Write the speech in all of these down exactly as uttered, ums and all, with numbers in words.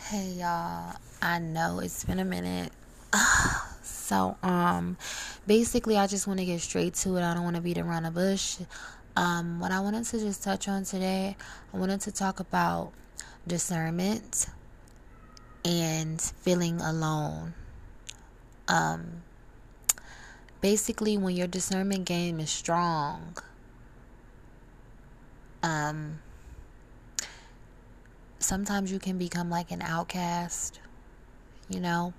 Hey y'all, I know it's been a minute. So, um, basically, I just want to get straight to it. I don't want to beat around the bush. Um, what I wanted to just touch on today, I wanted to talk about discernment and feeling alone. Um, basically, when your discernment game is strong, um, sometimes you can become like an outcast, you know?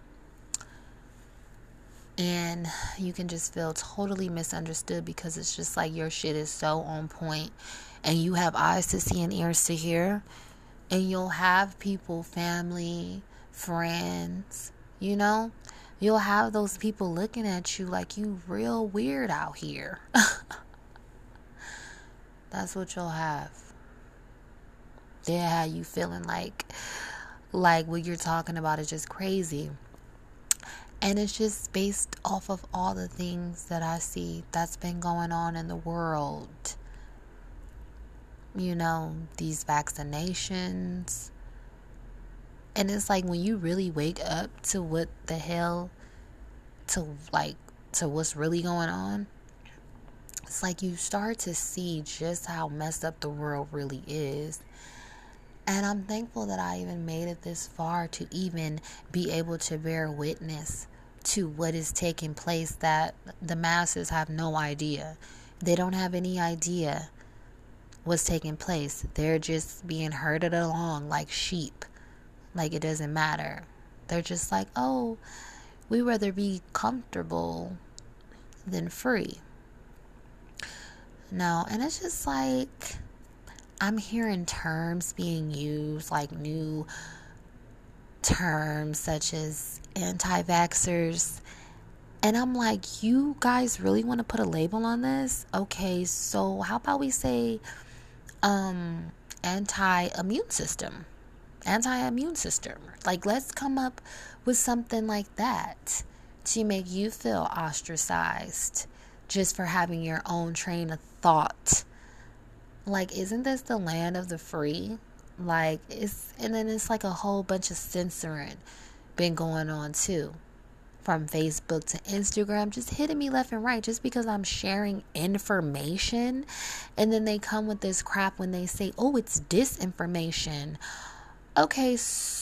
And you can just feel totally misunderstood because it's just like your shit is so on point and you have eyes to see and ears to hear, and you'll have people, family, friends, you know, you'll have those people looking at you like you real weird out here. That's what you'll have. They'll have you feeling like like what you're talking about is just crazy. And it's just based off of all the things that I see that's been going on in the world. You know, these vaccinations. And it's like when you really wake up to what the hell, to like, to what's really going on, it's like you start to see just how messed up the world really is. And I'm thankful that I even made it this far to even be able to bear witness to what is taking place, that the masses have no idea. They don't have any idea what's taking place. They're just being herded along like sheep. Like it doesn't matter. They're just like, oh, we'd rather be comfortable than free. No, and it's just like, I'm hearing terms being used, like new terms such as anti-vaxxers, and I'm like, you guys really want to put a label on this? Okay, so how about we say um anti-immune system anti-immune system like, let's come up with something like that to make you feel ostracized just for having your own train of thought. Like, isn't this the land of the free? Like, it's, and then it's like a whole bunch of censoring been going on too, from Facebook to Instagram, just hitting me left and right just because I'm sharing information. And then they come with this crap when they say, oh, it's disinformation. Okay,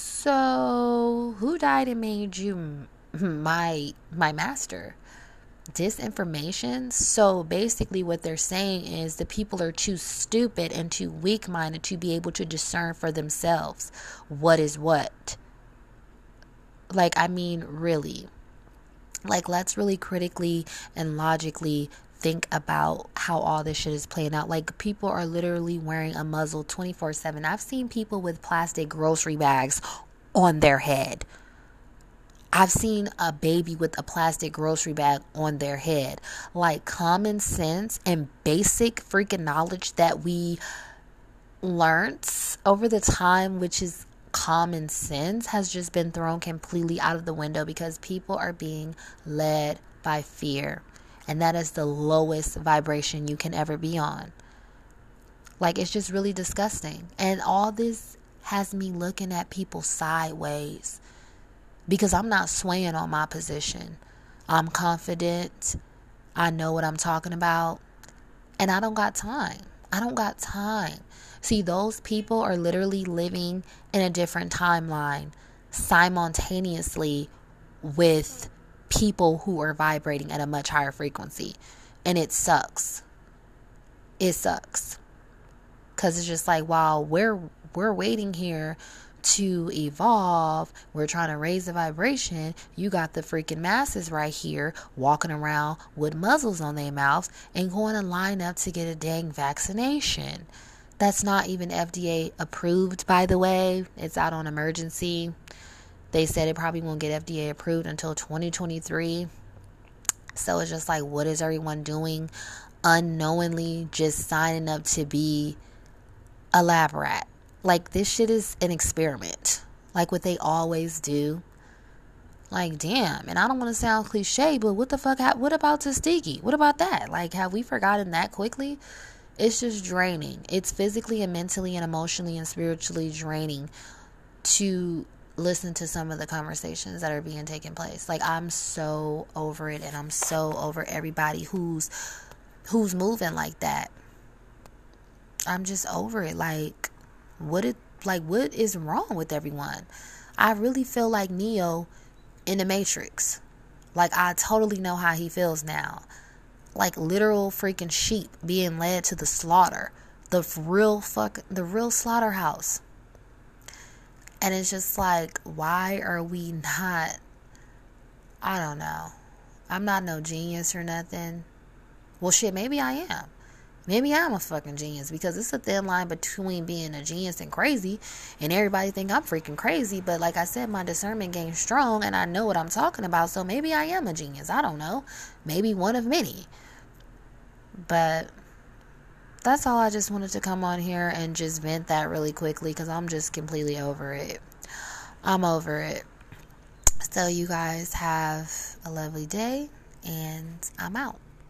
so who died and made you my my master? Disinformation. So basically what they're saying is the people are too stupid and too weak-minded to be able to discern for themselves what is what. Like, I mean, really, like, let's really critically and logically think about how all this shit is playing out. Like, people are literally wearing a muzzle twenty-four seven. I've seen people with plastic grocery bags on their head. I've seen a baby with a plastic grocery bag on their head. Like, common sense and basic freaking knowledge that we learned over the time, which is common sense, has just been thrown completely out of the window because people are being led by fear. And that is the lowest vibration you can ever be on. Like, it's just really disgusting. And all this has me looking at people sideways, because I'm not swaying on my position. I'm confident. I know what I'm talking about. And I don't got time. I don't got time. See, those people are literally living in a different timeline simultaneously with people who are vibrating at a much higher frequency. And it sucks. It sucks. Because it's just like, while we're we're waiting here to evolve, we're trying to raise the vibration, you got the freaking masses right here walking around with muzzles on their mouths and going to line up to get a dang vaccination. That's not even F D A approved, by the way. It's out on emergency. They said it probably won't get F D A approved until twenty twenty-three. So it's just like, what is everyone doing? Unknowingly just signing up to be a lab rat. Like, this shit is an experiment, like what they always do. Like, damn. And I don't want to sound cliche, but what the fuck, what about Tuskegee? What about that? Like, have we forgotten that quickly? It's just draining. It's physically and mentally and emotionally and spiritually draining to listen to some of the conversations that are being taken place. Like, I'm so over it, and I'm so over everybody who's who's moving like that. I'm just over it. Like, what it like what is wrong with everyone? I really feel like Neo in the Matrix. Like, I totally know how he feels now. Like, literal freaking sheep being led to the slaughter. The real fuck the real slaughterhouse. And it's just like, why are we not, I don't know. I'm not no genius or nothing. Well, shit, maybe I am. Maybe I'm a fucking genius, because it's a thin line between being a genius and crazy, and everybody think I'm freaking crazy. But like I said, my discernment game's strong, and I know what I'm talking about, so maybe I am a genius. I don't know. Maybe one of many. But that's all. I just wanted to come on here and just vent that really quickly, because I'm just completely over it. I'm over it. So you guys have a lovely day, and I'm out.